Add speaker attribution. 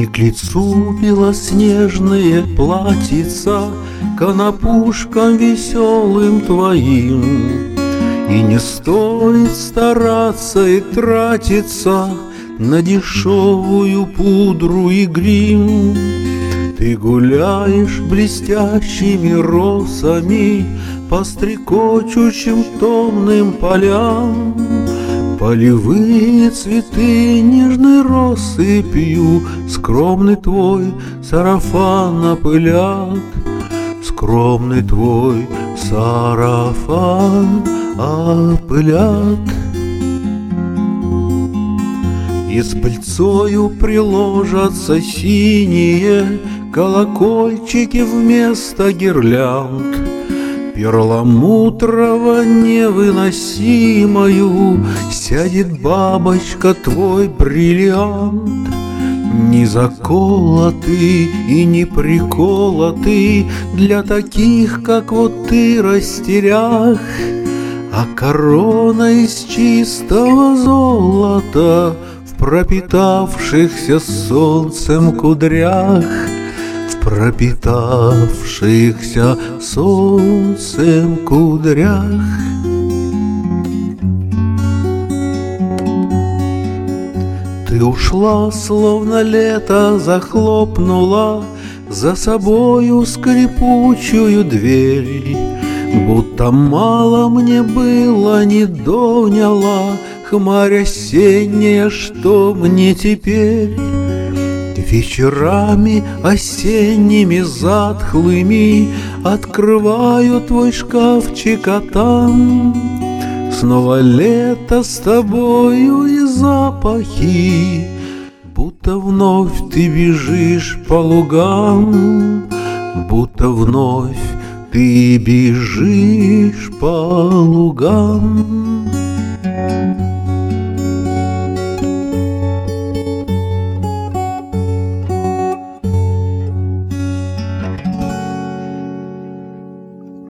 Speaker 1: Не к лицу белоснежные платьица конопушкам веселым твоим, и не стоит стараться и тратиться на дешевую пудру и грим. Ты гуляешь блестящими росами по стрекочущим томным полям. Полевые цветы нежной россыпью скромный твой сарафан опылят, скромный твой сарафан опылят. И с пыльцою приложатся синие колокольчики вместо гирлянд. Перламутрово невыносимою сядет бабочка твой бриллиант. Не заколотый и не приколотый для таких, как вот ты, растерях, а корона из чистого золота в пропитавшихся солнцем кудрях, в пропитавшихся солнцем кудрях. Ты ушла, словно лето захлопнула за собою скрипучую дверь, будто мало мне было, не доняла хмарь осенняя, что мне теперь. Вечерами осенними затхлыми открываю твой шкафчик, а там снова лето с тобою и запахи, будто вновь ты бежишь по лугам, будто вновь ты бежишь по лугам.